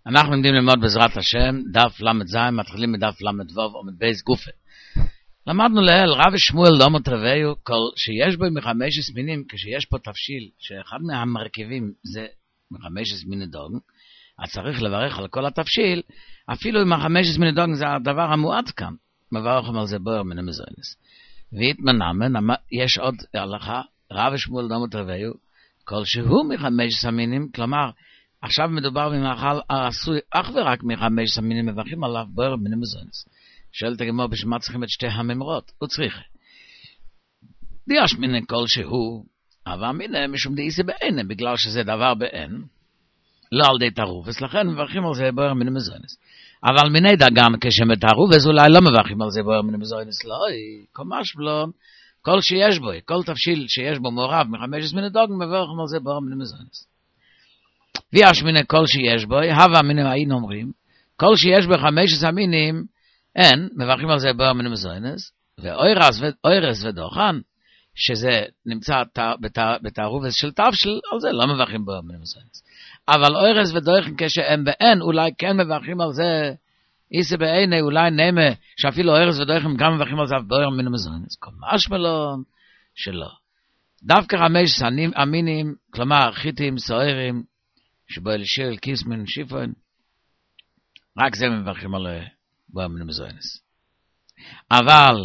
אנחנו לומדים ללמוד בעזרת השם, דף למ"ז, מתחילים מדף למ"ו או מבייס גופה. למדנו לעיל, רב שמואל לא מוטרוויו, כל שיש בו מחמש הסמינים, כשיש פה תבשיל, שאחד מהמרכיבים זה מחמש הסמיני דוגן, אז צריך לברך על כל התבשיל, אפילו אם החמש הסמיני דוגן זה הדבר המועט כאן, מברכם על זה בוער מן המזוינס. והתמנמן, יש עוד הלכה, רב שמואל לא מוטרוויו, כל שהוא מחמש הסמינים, כלומר, עכשיו מדובר במאכל העשוי אך ורק מחמש סמינים מברכים עליו בוער מן המזוינס. שואלת הגמרא בשביל מה צריכים את שתי הממרות? הוא צריך. דיש מן כל שהוא, אבל מן משום דאיסי בעין, בגלל שזה דבר בעין, לא על די תרופס, לכן מברכים על זה בוער מן המזוינס. אבל מיני דגם כשמתרופס אולי לא מברכים על זה בוער מן המזוינס, לא, קומש בלון, כל שיש בו, כל תבשיל שיש בו מעורב מחמש סמיני דוגן, מברכים על זה בוער מן המזוינס. ויש מן כל שיש בו, הווה מן היינו אומרים, כל שיש בו חמש סמינים, אין, מברכים על זה בוער מן המזוינס, ואוירס ודוחן, שזה נמצא בתערובס של תבשיל, על זה לא מברכים בוער מן המזוינס. אבל אוירס ודוחן כשהם באין, אולי כן מברכים על זה, איסה בעיני, אולי נמה, שאפילו אוירס ודוחן גם מברכים על זה בוער מן המזוינס. כל משמלון שלא. דווקא חמש אמינים, כלומר חיטים, סוערים, שבו אלישיר, קיסמן, שיפון, רק זה מברכים על בוער מן המזוינס. אבל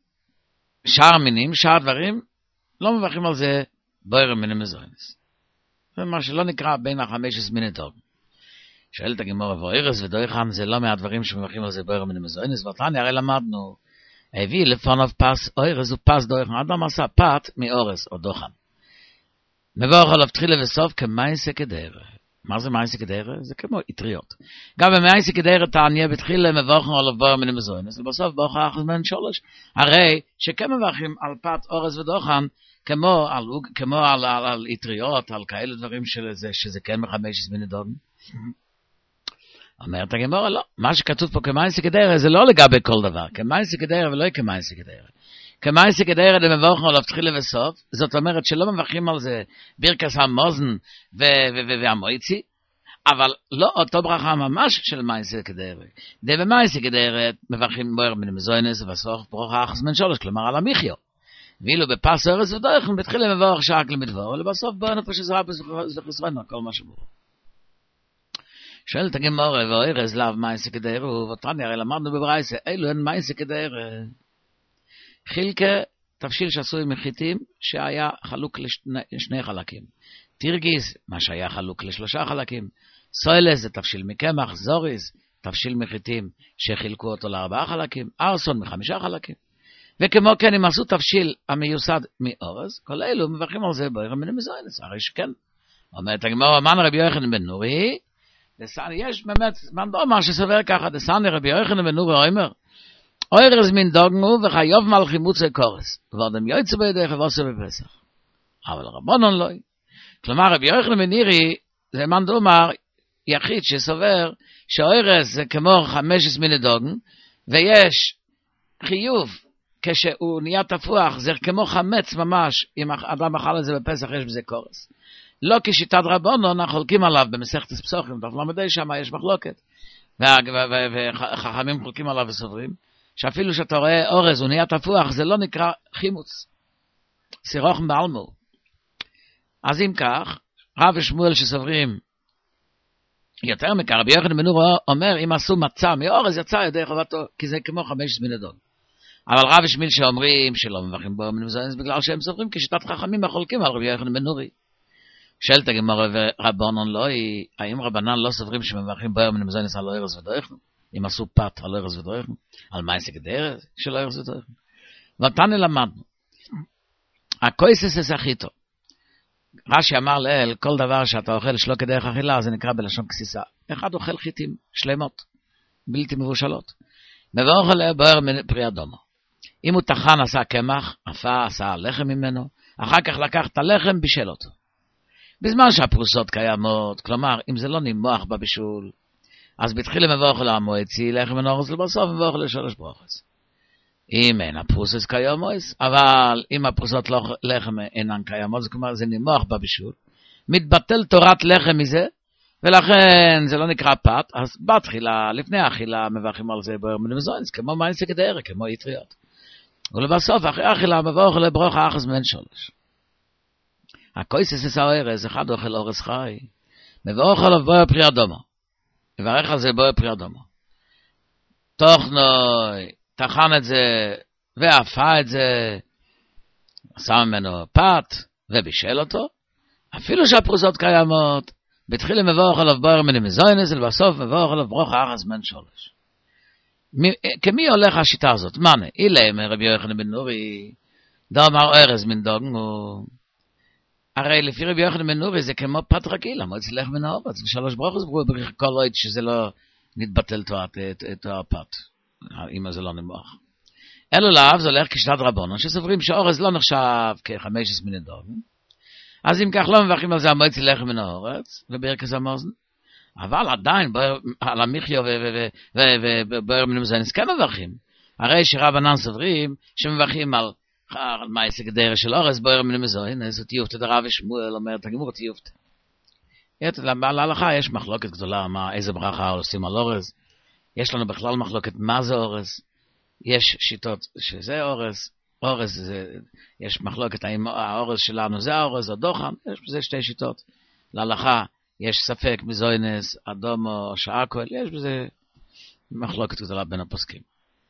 שאר מינים, שאר דברים, לא מברכים על זה בוער מן המזוינס. זה מה שלא נקרא בין החמש סמיני דוגן. שואלת הגמרא, ואוירס ודוחן זה לא מהדברים שמברכים על זה בוער מן המזוינס, ואותנו הרי למדנו, הביא לפניו פס אוירס ופס דוחן, אדם עשה פת מאורס או דוחן. מברך עליו תחילה וסוף כמייסה כדרך. מה זה מייסה כדרך? זה כמו אטריות. גם במייסה כדרך תעניה בתחילה מברכנו עליו בוער מן המזוינס, ובסוף ברכה אחת מן שולש. הרי שכן מברכים על פת אורס ודוחן, כמו על אטריות, על כאלה דברים שזה כן מחמש סמיני דוגן. אומרת הגמרא, לא. מה שכתוב פה כמייסה כדרך זה לא לגבי כל דבר. כמייסה כדרך ולא כמייסה כדרך. כמייסה כדרך מברכנו עליו תחילה וסוף, זאת אומרת שלא מברכים על זה ברכס המוזן והמויצי, אבל לא אותו ברכה ממש של מייסה כדרך. במייסה כדרך מברכים בוער מן המזוינס ובסוף ברכה אחת מן שולש, כלומר על המחיו. ואילו בפס אורס ודוחן בתחילה מברך שרק למדבור, ולבסוף בוער נפש עזרה בחסרנו, כל מה שבוע. שואלת הגמרא, ואוירס לאו מייסה כדרך, ואותנו הרי למדנו בברייסה, אילו אין מייסה כדרך. חילקה, תבשיל שעשוי מחיטים, שהיה חלוק לשני חלקים. תירגיס, מה שהיה חלוק לשלושה חלקים. סוילס, זה תבשיל מקמח. זוריס, תבשיל מחיטים, שחילקו אותו לארבעה חלקים. ארסון, מחמישה חלקים. וכמו כן, אם עשו תבשיל המיוסד מאורס, כל אלו מברכים על זה בוער מן המזוינס, הרי שכן. אומרת הגמרא, מן רבי יוחנן בן נורי, יש באמת, מן דומר שסובר ככה, דסני רבי יוחנן בן נורי אומר, אוירס מן דוגנו וחיוב מלכי מוצא קורס, ועודם יוצא בידי חבוסו בפסח. אבל רבונון לא. כלומר, רבי יוחנן בן נורי, זה מן דומר יחיד שסובר, שאוירס זה כמו חמש סמיני דוגן, ויש חיוב, כשהוא נהיה תפוח, זה כמו חמץ ממש, אם אדם אכל את זה בפסח, יש בזה קורס. לא כשיטת רבונון, אנחנו חולקים עליו במסכת פסוחים, דף למדי שם יש מחלוקת, וחכמים חולקים עליו וסוברים, שאפילו שאתה רואה אורז, הוא נהיה תפוח, זה לא נקרא חימוץ. סירוחם בעלמו. אז אם כך, רב ושמואל שסוברים, יותר מכך, רבי יוחנן בן נורי אומר, אם עשו מצה מאורז, יצא ידי חובתו, כי זה כמו חמש סמיני דוגן. אבל רב ושמואל שאומרים שלא מברכים בוער מן המזוינס, בגלל שהם סוברים כשיטת חכמים החולקים על רבי יוחנן בן נורי. שאלת הגמרא ורבונון לא, האם רבנן לא סוברים שמברכים בוער מן המזוינס על אורז ודוחן? אם עשו פת על אורז ודוחן, על מייסה כדרך של אורז ודוחן. ואותנו למדנו. הקויסס אסחיתו. רש"י אמר לאל, כל דבר שאתה אוכל שלא כדרך אכילה, זה נקרא בלשון כסיסה. אחד אוכל חיטים שלמות, בלתי מבושלות. מברך עליה בוער פרי אדומו. אם הוא טחן עשה קמח, עפה עשה לחם ממנו, אחר כך לקח את הלחם בישל אותו. בזמן שהפרוסות קיימות, כלומר, אם זה לא נימוח בבישול, אז בתחילה מברך עליה מועצי לחם ונורס, ובסוף מברך עליה שלוש ברוכס. אם אין הפרוסס קיימות, אבל אם הפרוסות לחם אינן קיימות, כלומר זה נימוח בבישול, מתבטל תורת לחם מזה, ולכן זה לא נקרא פת, אז בתחילה, לפני האכילה, מברכים על זה בוער מן המזוינס, כמו מיינסי כדרך, כמו יטריות. ולבסוף, אחרי האכילה, מברך לברוך האחז מן שולש. הקויסס אס האורס, אחד אוכל אורס חי, מברך עליו בוער פרי אדומו. מברך על זה בוער פרי אדומו. תוכנוי, טחן את זה, ואפה את זה, שם ממנו פת, ובישל אותו, אפילו שהפרוסות קיימות, בתחילה מברך עליו בוער מן המזוינס, ובסוף מברך עליו ברוך האחז מן שולש. כמי הולך השיטה הזאת? מנה, אילה רבי יוחנן בן נורי, דאמר ארז מן דוגמו, הרי לפי רבי יוחנן בן נורי זה כמו פת רגיל, המועצת לחם מן האורץ, ושלוש ברוכות ברו כל עוד שזה לא נתבטל את הפת, אם זה לא נמוח. אלו לאו זה הולך כשיטת רבונן, שסוברים שאורז לא נחשב כ-15 מיני דוגם, אז אם כך לא מברכים על זה המועצת לחם מן האורץ, וברכס המאזן, אבל עדיין על המחיה ובוער מן המזוינס כן מברכים. הרי שרבנן סוברים שמברכים על מעשה גדרה של אורז בוער מן המזוינס, וטיופתא דרב ושמואל אומר את הגמור טיופתא. להלכה יש מחלוקת גדולה איזה ברכה עושים על אורז. יש לנו בכלל מחלוקת מה זה אורז. יש שיטות שזה אורז יש מחלוקת האם האורז שלנו זה האורז או דוחן, יש בזה שתי שיטות. להלכה יש ספק מזוינס, אדומו או שעקול, יש בזה מחלוקת גדולה בין הפוסקים.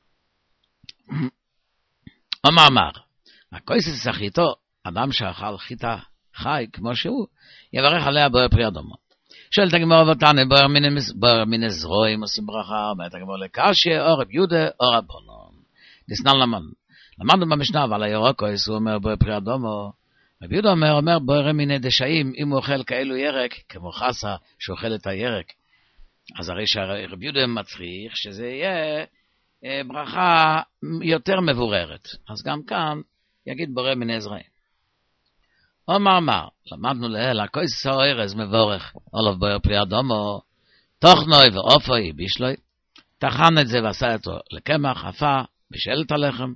אמר, הקויסס סחיתו, אדם שאכל חיטה חי כמו שהוא, יברך עליה בוער פרי אדומו. שואלת הגמרא ותנא, בוער מן זרועים עושים ברכה, אומרת הגמרא לקשיא, או רב יהודה או רבנן. דסנן למדנו במשנה, אבל הירוקויס הוא אומר בוער פרי אדומו, רבי יהודה אומר בוער מיני דשאים, אם הוא אוכל כאלו ירק, כמו חסה שאוכל את הירק, אז הרי שרבי יהודה מצריך שזה יהיה ברכה יותר מבוררת. אז גם כאן יגיד בוער מיני זרעים. אמר, למדנו לאל, הקויסס האורז מבורך, עליו בוער פרי אדומו, תוכנוי ואופוי בישלוי, טחן את זה ועשה אותו לקמח, אפה, בישל את הלחם.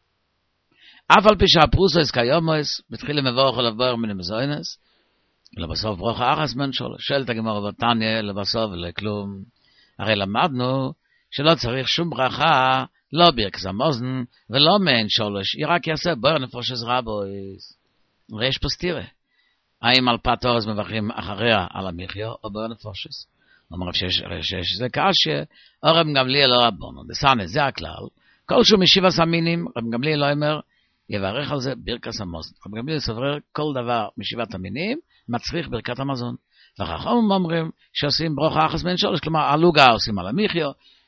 אף על פי שהפרוסוס קיומוס, בתחילה מבורך עליו בוער מן המזוינס, ולבסוף ברוך האחז מן שולש. שואלת הגמרא ותניא, לבסוף לכלום. הרי למדנו שלא צריך שום ברכה, לא ברכס המאזן, ולא מעין שולש, רק יעשה בוער נפושס רבויס. הרי יש פה סתירה. האם על פת אורז מברכים אחריה על המחיה, או בוער נפושס? אומר שיש זה קשיא, או רב גמליאל לא רבנן. דסנא, זה הכלל. כל שהוא משיב המינים, רב גמליאל לא אומר, יברך על זה ברכס המזון. רב גמליאל סובר כל דבר משבעת המינים, מצריך ברכת המזון. והחכמים אומרים שעושים ברוך האחז מן שולש, כלומר עלוגה עושים על המחיה,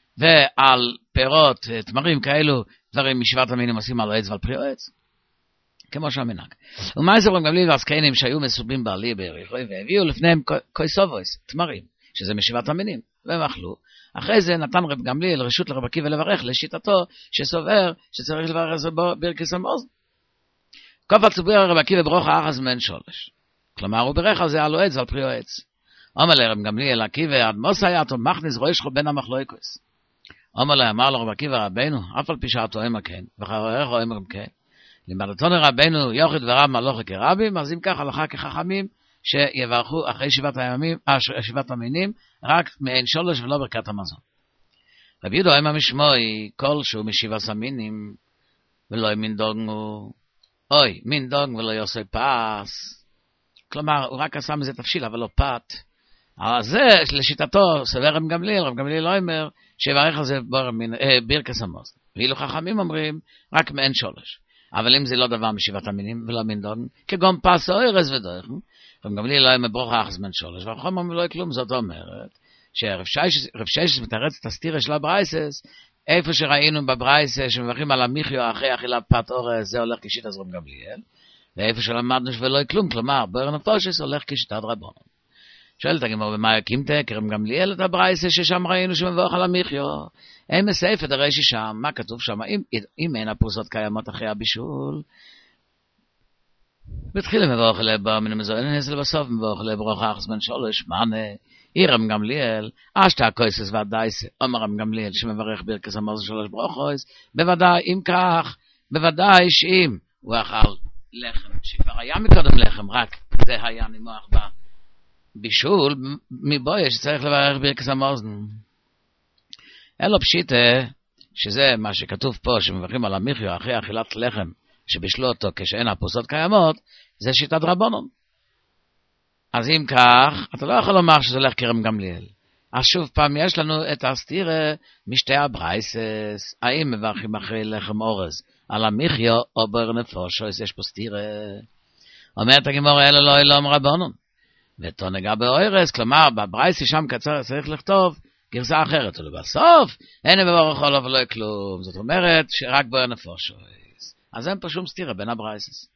ועל פירות, תמרים כאלו, דברים משבעת המינים עושים על העץ ועל פרי העץ. כמו שהמנהג. ומה זה רב גמליאל והזקנים שהיו מסובים בעלי ביריחו, והביאו לפניהם קויסובויס, תמרים, שזה משבעת המינים, והם אכלו. אחרי זה נתן רב גמליאל רשות לרב עקיבא לברך לשיטתו שסובר שצריך לברך על זה ברכס המאזן. קופץ ובירך רב עקיבא ברוך האחז מן שולש. כלומר הוא בירך על זה על העץ ועל פרי העץ. אומר לרב גמליאל עקיבא עד מוס היה תו מכניס רוישכו בין המחלוקות. אמר לו רב עקיבא רבנו אף על פי שעתו אמר כן וחבריך אמר כן. לימדתנו רבנו יוחד ורב מלוכה כרבים, אז אם כך הלכה כחכמים שיברכו אחרי שבעת המינים רק מעין שולש ולא ברכת המזון. רבי יהודה אמר משמעי כל שהוא משבעת המינים ולא מין דוגמו מין דוגמו ולא יעשה פס, כלומר הוא רק עשה מזה תבשיל אבל לא פת. אז זה לשיטתו סובר רב גמליאל לא אומר שיברך על זה ברכת המזון, ואילו חכמים אומרים רק מעין שולש. אבל אם זה לא דבר משבעת המינים ולא מין דוגם, כגון פס או ארז ודרך, רב גמליאל לא יהיה בברוך האחז מן שולש, והחכמים אומרים לא כלום. זאת אומרת שרב ששת מתרץ את הסתירה של הברייסס, איפה שראינו בברייסס שמברכים על המחיה אחרי אכילת פת אורז, זה הולך כשיטת רב גמליאל, ואיפה שלמדנו ולא כלום, כלומר בוער נפושס הולך כשיטת רבנן. שואלת הגמרא במה יקימתא כרב גמליאל את הברייסס ששם ראינו שמברך על המחיה, אין מסעפת הרי ששם, מה כתוב שם? אם אין הפרוסות קיימות אחרי הבישול, בתחילה מברך לבא מן המזוינס, לבסוף מברך לברוך האחז מן שולש, מענה, רב גמליאל, אשתא קויסס ודאיסה, אומר רב גמליאל שמברך ברכס המזון שלוש ברוכות, בוודאי, אם כך, בוודאי שאם הוא אכל לחם, שכבר היה מקודם לחם, רק זה היה נמוח בישול מבויה שצריך לברך ברכס המאזן. אלו פשיטה, שזה מה שכתוב פה, שמברכים על המחיו אחרי אכילת לחם, שבישלו אותו כשאין הפרוסות קיימות, זה שיטת רבנן. אז אם כך, אתה לא יכול לומר שזה הולך כרם גמליאל. אז שוב פעם, יש לנו את הסתירה משתי הברייסס, האם מברכים אחרי לחם אורז, על המחיו או בר נפושו, יש פה סתירה. אומרת הגמרא, אלו לא אלום רבנן. ותונגע באורז, כלומר, בברייסי שם קצר צריך לכתוב, גרסה אחרת, ולבסוף, אין מברך עליו ולא כלום. זאת אומרת, שרק בר נפושו. אז אין פה שום סתירה בין הברייסס.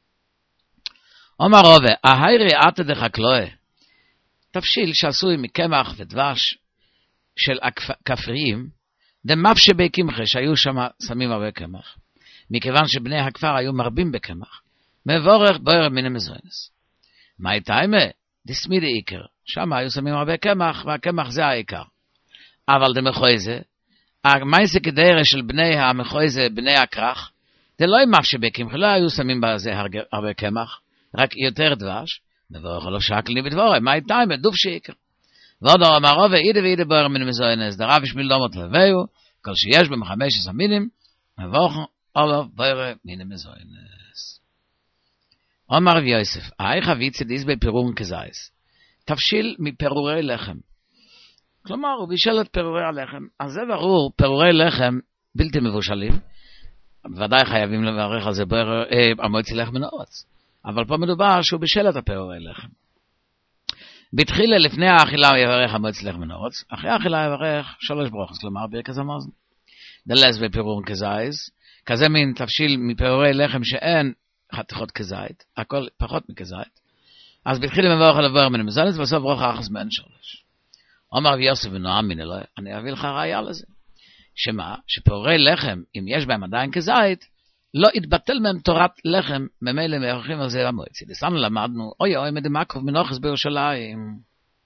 אומר רובה, ההיירי עתה דחקלואה, תבשיל שעשוי מקמח ודבש של הכפריים, דמפשי בי קמחה שהיו שם שמים הרבה קמח. מכיוון שבני הכפר היו מרבים בקמח, מבורך בוער מן המזוינס. מה הייתה אימה? דסמידי עיקר. שם היו שמים הרבה קמח, והקמח זה העיקר. אבל דמחויזה, המייסה כדרה של בני המחויזה, בני הכרך, זה לא מפשי בי קמחה, לא היו שמים בזה הרבה קמח, רק יותר דבש, מבורך לא שקלני בדבורה, מה הייתה אימה? דוב שעיקר. ועוד אמר רובה, אידה ואידה בוער מן המזוינס, דרב ישמיל דומות לביו, כל שיש בהם 15 מינים, מבורך עליו בוער מן המזוינס. אומר רבי יוסף, איך הוויצה דיס בפירור כזייס? תבשיל מפירורי לחם. כלומר, הוא בישל את פירורי הלחם. אז זה ברור, פירורי לחם בלתי מבושלים, ודאי חייבים לברך על זה המועצי לחם מן הארץ. אבל פה מדובר שהוא בישל את הפירורי לחם. בתחילה לפני האכילה הוא יברך המועצי לחם מן הארץ, אחרי האכילה יברך 3 ברוכות, כלומר ברכת המאזן. דלס בפירור כזייס, כזה מין תבשיל מפירורי לחם שאין חתיכות כזית, הכל פחות מכזית. אז בתחיל מבורך על הבוער מן המזוינס, ובסוף ברוך אחס מן שורש. אומר רבי יוסף ונועם מן אלוהי, אני אביא לך ראיה לזה. שמה? שפירורי לחם, אם יש בהם עדיין כזית, לא יתבטל מהם תורת לחם, ממילא מברכים על זה המועצי. דסנו למדנו, אוי מדמקרוב מנוחס בירושלים.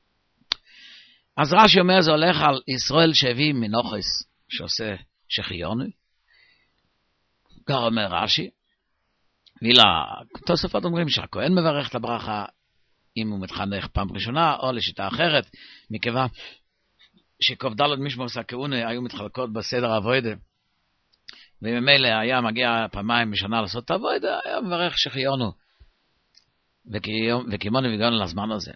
אז רש"י אומר, זה הולך על ישראל שהביא מנוחס, שעושה שחיוני. כך אומר רש"י, ואילו תוספות אומרים שהכהן מברך את הברכה אם הוא מתחנך פעם ראשונה או לשיטה אחרת, מכיוון שק"ד משמוס הכהונה היו מתחלקות בסדר העבודה, וממילא היה מגיע פעמיים בשנה לעשות את העבודה, היה מברך שחיונו וקימונו והגענו לזמן הזה.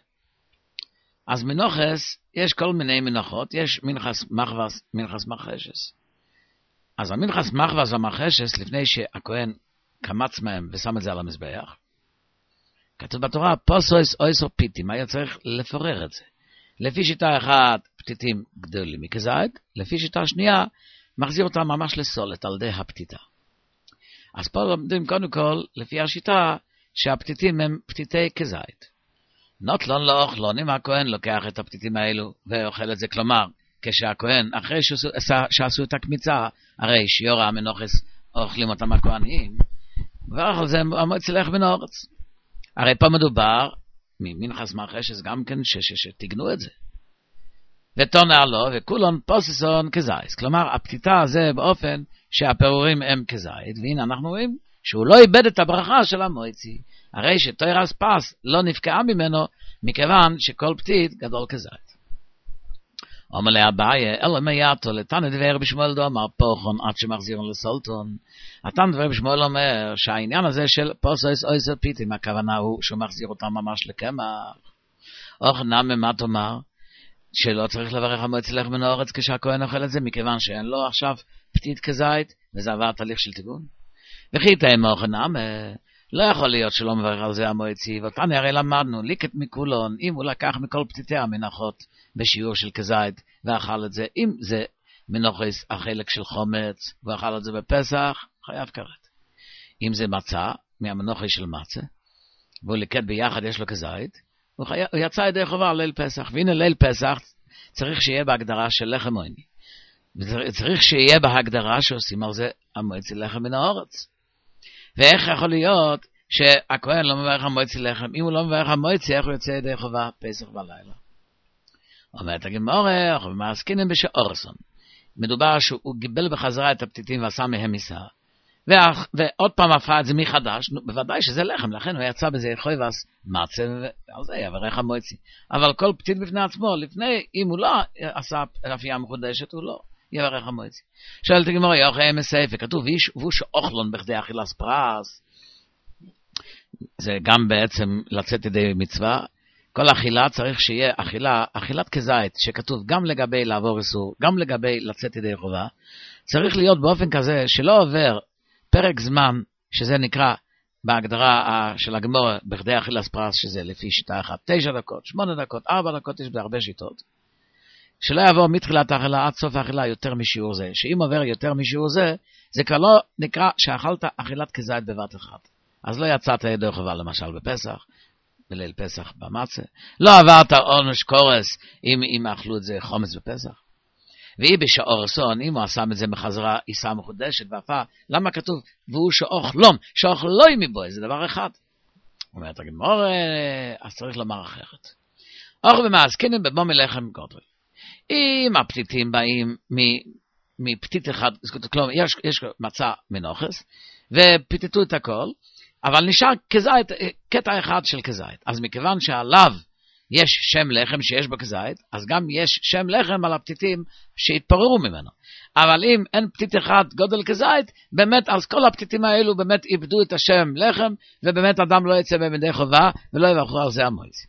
אז מנוחס יש כל מיני מנוחות, יש מנחס מחבס, מנחס מחשס. אז המנחס מחבס והמחשס, לפני שהכהן קמץ מהם ושם את זה על המזבח, כתוב בתורה, פוסויס אויסו פיתים, היה צריך לפורר את זה. לפי שיטה אחת, פתיתים גדולים מכזית, לפי שיטה שנייה, מחזיר אותם ממש לסולת על ידי הפתיתה. אז פה לומדים קודם כל, לפי השיטה, שהפתיתים הם פתיתי כזית. נוטלון לא אוכלון, אם הכהן לוקח את הפתיתים האלו ואוכל את זה, כלומר, כשהכהן, אחרי שעשו את הקמיצה, הרי שיורה המנוחס אוכלים אותם הכהנים, וברך על זה המועצי לחם מן הארץ. הרי פה מדובר, ממנחס מחשס גם כן, שתגנו את זה. ותונה לו, וכולון פוססון כזייס. כלומר, הפתיתה הזה באופן שהפירורים הם כזית, והנה אנחנו רואים שהוא לא איבד את הברכה של המועצי. הרי שתוירס פס לא נפקעה ממנו, מכיוון שכל פתית גדול כזית. אומר לאביי, אלא מייתו, לתן דבר בשמואל דומר פוחון עד שמחזירון לסולטון. התן דבר בשמואל אומר שהעניין הזה של פוסויס אויסר פיתים, הכוונה הוא שהוא מחזיר אותם ממש לקמח. אוך נמי מה תאמר? שלא צריך לברך המועצי לחם מן הארץ כשהכהן אוכל את זה, מכיוון שאין לו עכשיו פתית כזית, וזה עבר תהליך של תיגון. וכי תאם אוך נמי, לא יכול להיות שלא מברך על זה המועצי, ואותנו הרי למדנו, ליקט מכולון, אם הוא לקח מכל פתיתי המנחות בשיעור של כזית, ואכל את זה, אם זה מנוחס החלק של חומץ, ואכל את זה בפסח, חייב כרת. אם זה מצה, מהמנוחס של מצה, והוא ליקט ביחד יש לו כזית, הוא יצא ידי חובה ליל פסח, והנה ליל פסח צריך שיהיה בהגדרה של לחם עוני. וצריך שיהיה בהגדרה שעושים על זה המועצי לחם מן הארץ. ואיך יכול להיות שהכהן לא מברך המועצי לחם? אם הוא לא מברך המועצי, איך הוא יוצא ידי חובה פסח בלילה? אומרת הגמרא, אנחנו מעסקינים בשאורסון. מדובר שהוא גיבל בחזרה את הפתיתים ועשה מהם מסע. ועוד פעם הפכה את זה מחדש, בוודאי שזה לחם, לכן הוא יצא בזה חויבס מצה, ועל זה יברך המועצי. אבל כל פתית בפני עצמו, לפני, אם הוא לא עשה אפייה מחודשת, הוא לא יברך המועצי. שואלת הגמרא, יאכל מסייפה, כתוב, והוא שאוכלון בכדי אכילס פרס, זה גם בעצם לצאת ידי מצווה, כל אכילה צריך שיהיה אכילת כזית, שכתוב גם לגבי לעבור איסור, גם לגבי לצאת ידי חובה, צריך להיות באופן כזה שלא עובר פרק זמן, שזה נקרא בהגדרה של הגמרא בכדי אכילס פרס, שזה לפי שיטה אחת, 9 דקות, 8 דקות, 4 דקות, יש בהרבה שיטות, שלא יעבור מתחילת האכילה עד סוף האכילה יותר משיעור זה, שאם עובר יותר משיעור זה, זה כבר לא נקרא שאכלת אכילת כזית בבת אחת. אז לא יצאת ידי חובה למשל בפסח, בליל פסח במצה, לא עברת עונש קורס אם אכלו את זה חומץ בפסח. והיא בשאורסון, אם הוא עשה את זה מחזרה עיסה מחודשת ואפה, למה כתוב, והוא שאוכלום, שאוכלוי מבוי, זה דבר אחד. אומרת הגמרא, אז צריך לומר אחרת. אוכל במעסקינים בבומי לחם גודל. אם הפתיתים באים מפתית אחד, כלומר, יש מצה מנוחס, ופתיתו את הכל, אבל נשאר כזית, קטע אחד של כזית. אז מכיוון שעליו יש שם לחם שיש בו כזית, אז גם יש שם לחם על הפתיתים שהתפוררו ממנו. אבל אם אין פתית אחד גודל כזית, באמת, אז כל הפתיתים האלו באמת איבדו את השם לחם, ובאמת אדם לא יצא במדי חובה, ולא יברכו על זה המועצה.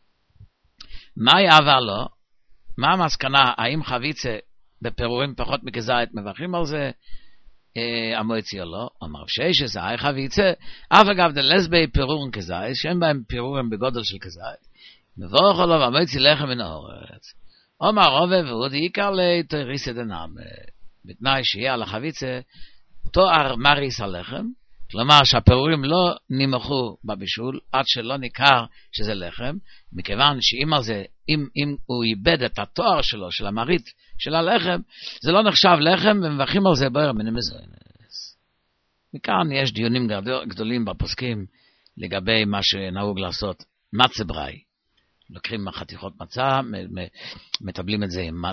מה יעבר לו? מה המסקנה? האם חביצה בפירורים פחות מכזית מברכים על זה? המועצי או לא? אמר שיש זה חביצה, אף אגב דלסבי פירורים כזית, שאין בהם פירורים בגודל של כזית, מבורך עליו המועצי לחם מן האורץ. אומר רובה ועוד עיקר לתריסא דנאמה, בתנאי שיהיה על החביצה תואר מריס הלחם, כלומר שהפירורים לא נמחו בבישול עד שלא ניכר שזה לחם, מכיוון שאם על זה, אם הוא איבד את התואר שלו, של המרית של הלחם, זה לא נחשב לחם, ומברכים על זה בוער מן המזוינס. מכאן יש דיונים גדולים בפוסקים לגבי מה שנהוג לעשות מצה בראי. לוקחים חתיכות מצה, מטבלים את זה עם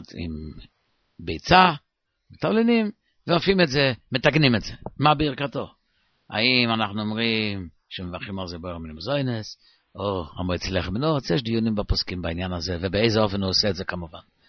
ביצה, מטבלנים, ואופים את זה, מתגנים את זה. מה ברכתו? האם אנחנו אומרים שמברכים על זה בוער מן המזוינס, או המועצי לחם מן האורץ? יש דיונים בפוסקים בעניין הזה, ובאיזה אופן הוא עושה את זה כמובן.